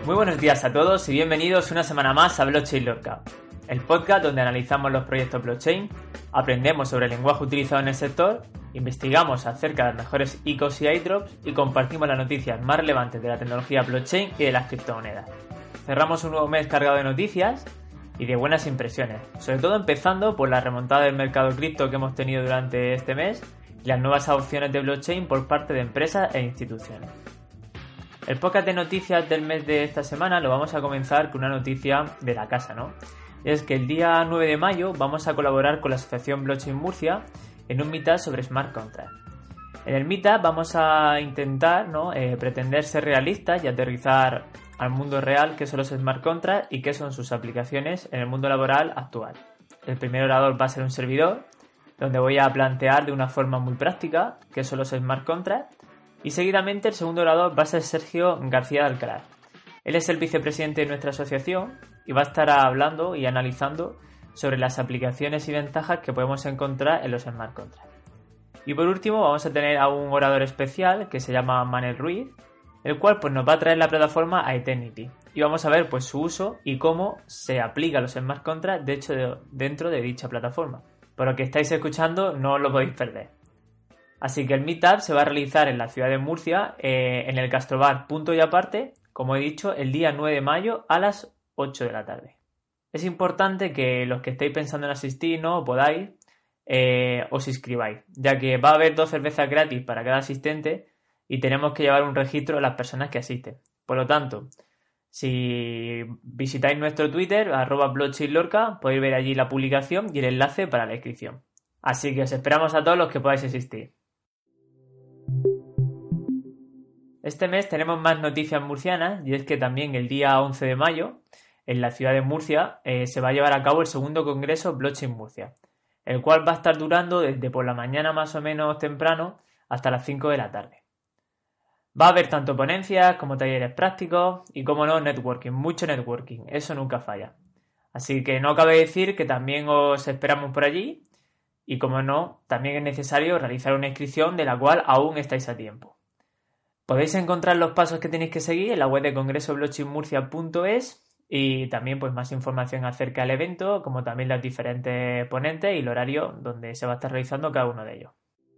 Muy buenos días a todos y bienvenidos una semana más a Blockchain Lorca, el podcast donde analizamos los proyectos blockchain, aprendemos sobre el lenguaje utilizado en el sector, investigamos acerca de los mejores ICOs y airdrops y compartimos las noticias más relevantes de la tecnología blockchain y de las criptomonedas. Cerramos un nuevo mes cargado de noticias y de buenas impresiones, sobre todo empezando por la remontada del mercado cripto que hemos tenido durante este mes y las nuevas adopciones de blockchain por parte de empresas e instituciones. El podcast de noticias del mes de esta semana lo vamos a comenzar con una noticia de la casa, ¿no? Es que el día 9 de mayo vamos a colaborar con la Asociación Blockchain Murcia en un meetup sobre Smart Contracts. En el meetup vamos a intentar, pretender ser realistas y aterrizar al mundo real qué son los Smart Contracts y qué son sus aplicaciones en el mundo laboral actual. El primer orador va a ser un servidor, donde voy a plantear de una forma muy práctica qué son los Smart Contracts. Y seguidamente el segundo orador va a ser Sergio García de Alcaraz. Él es el vicepresidente de nuestra asociación y va a estar hablando y analizando sobre las aplicaciones y ventajas que podemos encontrar en los Smart Contracts. Y por último vamos a tener a un orador especial que se llama Manel Ruiz, el cual pues, nos va a traer la plataforma a Eternity. Y vamos a ver pues, su uso y cómo se aplica los Smart Contracts dentro de dicha plataforma. Por lo que estáis escuchando no os lo podéis perder. Así que el meetup se va a realizar en la ciudad de Murcia, en el Castrobar Punto y Aparte, como he dicho, el día 9 de mayo a las 8 de la tarde. Es importante que los que estéis pensando en asistir no podáis os inscribáis, ya que va a haber 2 cervezas gratis para cada asistente y tenemos que llevar un registro de las personas que asisten. Por lo tanto, si visitáis nuestro Twitter, @blockchainlorca, podéis ver allí la publicación y el enlace para la inscripción. Así que os esperamos a todos los que podáis asistir. Este mes tenemos más noticias murcianas y es que también el día 11 de mayo en la ciudad de Murcia se va a llevar a cabo el segundo congreso Blockchain Murcia, el cual va a estar durando desde por la mañana más o menos temprano hasta las 5 de la tarde. Va a haber tanto ponencias como talleres prácticos y como no networking, mucho networking, eso nunca falla. Así que no cabe decir que también os esperamos por allí y como no, también es necesario realizar una inscripción de la cual aún estáis a tiempo. Podéis encontrar los pasos que tenéis que seguir en la web de congresoblockchainmurcia.es y también pues más información acerca del evento, como también las diferentes ponentes y el horario donde se va a estar realizando cada uno de ellos.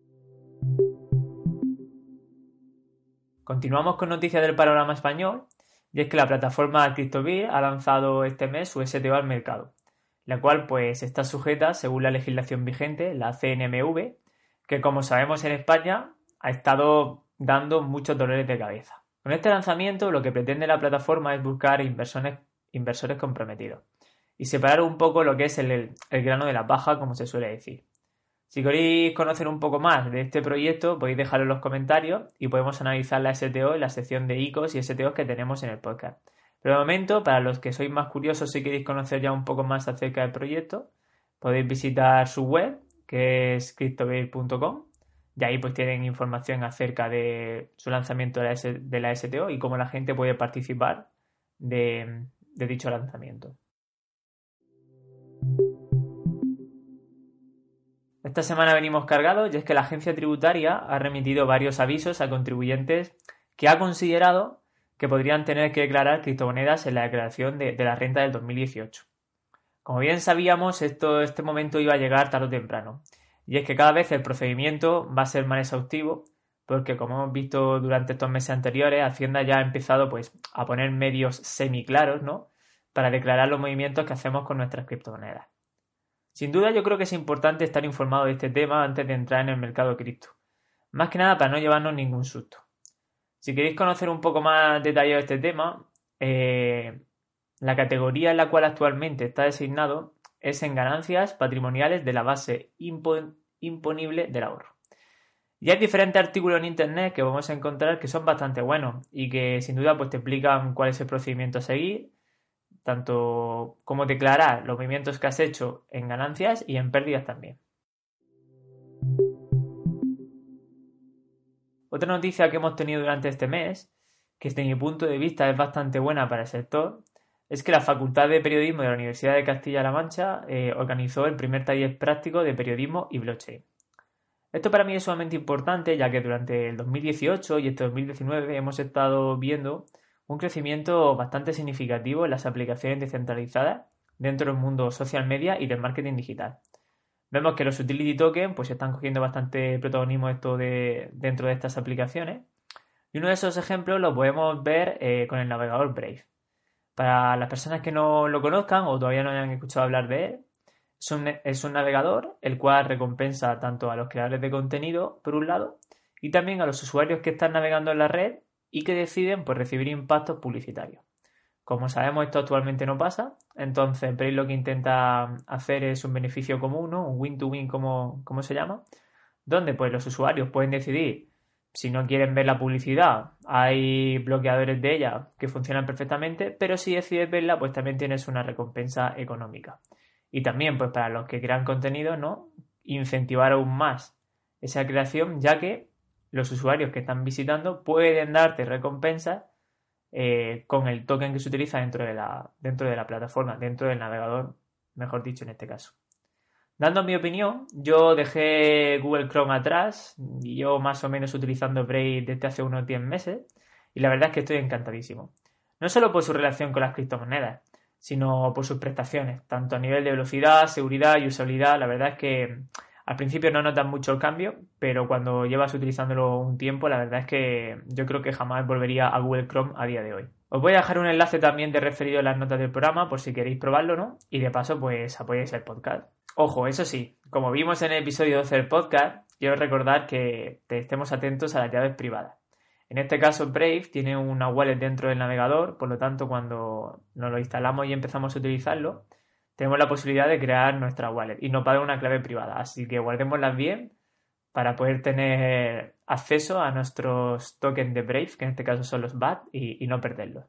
Continuamos con noticias del panorama español y es que la plataforma CryptoBeer ha lanzado este mes su STO al mercado, la cual pues está sujeta según la legislación vigente, la CNMV, que como sabemos en España ha estado dando muchos dolores de cabeza. Con este lanzamiento lo que pretende la plataforma es buscar inversores comprometidos y separar un poco lo que es el grano de la paja, como se suele decir. Si queréis conocer un poco más de este proyecto podéis dejarlo en los comentarios y podemos analizar la STO en la sección de ICOs y STOs que tenemos en el podcast. Pero de momento, para los que sois más curiosos y queréis conocer ya un poco más acerca del proyecto, podéis visitar su web, que es cryptobeer.com. Y ahí pues tienen información acerca de su lanzamiento de la STO y cómo la gente puede participar de dicho lanzamiento. Esta semana venimos cargados y es que la agencia tributaria ha remitido varios avisos a contribuyentes que ha considerado que podrían tener que declarar criptomonedas en la declaración de la renta del 2018. Como bien sabíamos, este momento iba a llegar tarde o temprano. Y es que cada vez el procedimiento va a ser más exhaustivo porque, como hemos visto durante estos meses anteriores, Hacienda ya ha empezado pues, a poner medios semiclaros, ¿no?, para declarar los movimientos que hacemos con nuestras criptomonedas. Sin duda yo creo que es importante estar informado de este tema antes de entrar en el mercado cripto. Más que nada para no llevarnos ningún susto. Si queréis conocer un poco más detallado este tema, la categoría en la cual actualmente está designado es en ganancias patrimoniales de la base imponible del ahorro. Y hay diferentes artículos en internet que vamos a encontrar que son bastante buenos y que sin duda pues te explican cuál es el procedimiento a seguir, tanto cómo declarar los movimientos que has hecho en ganancias y en pérdidas también. Otra noticia que hemos tenido durante este mes, que desde mi punto de vista es bastante buena para el sector, es que la Facultad de Periodismo de la Universidad de Castilla-La Mancha organizó el primer taller práctico de periodismo y blockchain. Esto para mí es sumamente importante, ya que durante el 2018 y este 2019 hemos estado viendo un crecimiento bastante significativo en las aplicaciones descentralizadas dentro del mundo social media y del marketing digital. Vemos que los utility tokens pues están cogiendo bastante protagonismo dentro de estas aplicaciones. Y uno de esos ejemplos lo podemos ver con el navegador Brave. Para las personas que no lo conozcan o todavía no hayan escuchado hablar de él, es un navegador el cual recompensa tanto a los creadores de contenido, por un lado, y también a los usuarios que están navegando en la red y que deciden pues, recibir impactos publicitarios. Como sabemos, esto actualmente no pasa, entonces Brave lo que intenta hacer es un beneficio común, ¿no? Un win-to-win como se llama, donde pues, los usuarios pueden decidir si no quieren ver la publicidad. Hay bloqueadores de ella que funcionan perfectamente, pero si decides verla, pues también tienes una recompensa económica. Y también, pues para los que crean contenido, ¿no? Incentivar aún más esa creación, ya que los usuarios que están visitando pueden darte recompensas con el token que se utiliza dentro de la plataforma, dentro del navegador, mejor dicho en este caso. Dando mi opinión, yo dejé Google Chrome atrás y yo más o menos utilizando Brave desde hace unos 10 meses y la verdad es que estoy encantadísimo. No solo por su relación con las criptomonedas, sino por sus prestaciones, tanto a nivel de velocidad, seguridad y usabilidad. La verdad es que al principio no notas mucho el cambio, pero cuando llevas utilizándolo un tiempo, la verdad es que yo creo que jamás volvería a Google Chrome a día de hoy. Os voy a dejar un enlace también de referido en las notas del programa por si queréis probarlo, ¿no? Y de paso, pues apoyáis el podcast. Ojo, eso sí, como vimos en el episodio 12 del podcast, quiero recordar que estemos atentos a las llaves privadas. En este caso, Brave tiene una wallet dentro del navegador, por lo tanto, cuando nos lo instalamos y empezamos a utilizarlo, tenemos la posibilidad de crear nuestra wallet y nos va a dar una clave privada. Así que guardémoslas bien para poder tener acceso a nuestros tokens de Brave, que en este caso son los BAT, y no perderlos.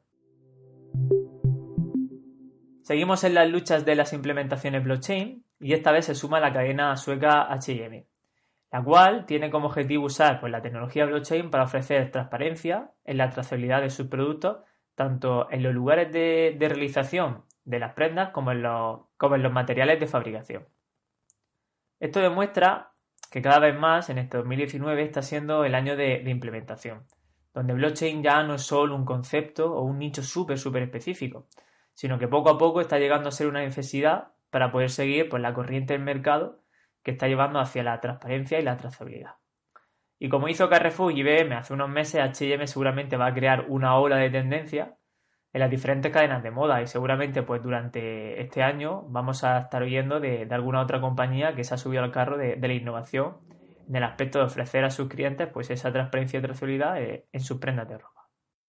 Seguimos en las luchas de las implementaciones blockchain y esta vez se suma la cadena sueca H&M, la cual tiene como objetivo usar pues, la tecnología blockchain para ofrecer transparencia en la trazabilidad de sus productos, tanto en los lugares de realización de las prendas como en los materiales de fabricación. Esto demuestra que cada vez más en este 2019 está siendo el año de implementación, donde blockchain ya no es solo un concepto o un nicho súper específico, sino que poco a poco está llegando a ser una necesidad para poder seguir pues, la corriente del mercado que está llevando hacia la transparencia y la trazabilidad. Y como hizo Carrefour y IBM hace unos meses, H&M seguramente va a crear una ola de tendencia en las diferentes cadenas de moda y seguramente pues durante este año vamos a estar oyendo de alguna otra compañía que se ha subido al carro de la innovación en el aspecto de ofrecer a sus clientes pues esa transparencia y trazabilidad en sus prendas de ropa.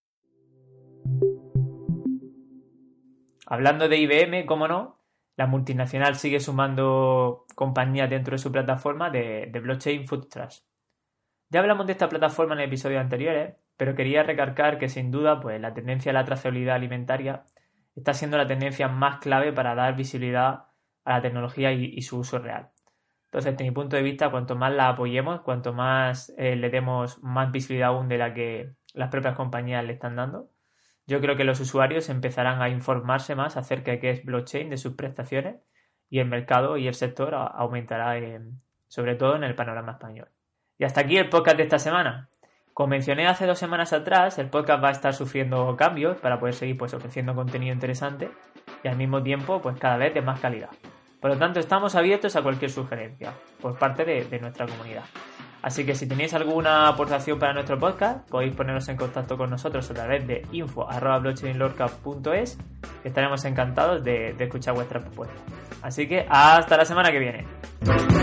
Hablando de IBM, cómo no, la multinacional sigue sumando compañías dentro de su plataforma de blockchain Food Trust. Ya hablamos de esta plataforma en episodios anteriores, pero quería recalcar que sin duda pues, la tendencia a la trazabilidad alimentaria está siendo la tendencia más clave para dar visibilidad a la tecnología y su uso real. Entonces, desde mi punto de vista, cuanto más la apoyemos, cuanto más le demos más visibilidad aún de la que las propias compañías le están dando, yo creo que los usuarios empezarán a informarse más acerca de qué es blockchain, de sus prestaciones, y el mercado y el sector aumentará, sobre todo en el panorama español. Y hasta aquí el podcast de esta semana. Como mencioné hace 2 semanas atrás, el podcast va a estar sufriendo cambios para poder seguir pues, ofreciendo contenido interesante y al mismo tiempo pues, cada vez de más calidad. Por lo tanto, estamos abiertos a cualquier sugerencia por parte de nuestra comunidad. Así que si tenéis alguna aportación para nuestro podcast, podéis poneros en contacto con nosotros a través de info@blockchainlorca.es, que estaremos encantados de escuchar vuestras propuestas. Así que hasta la semana que viene.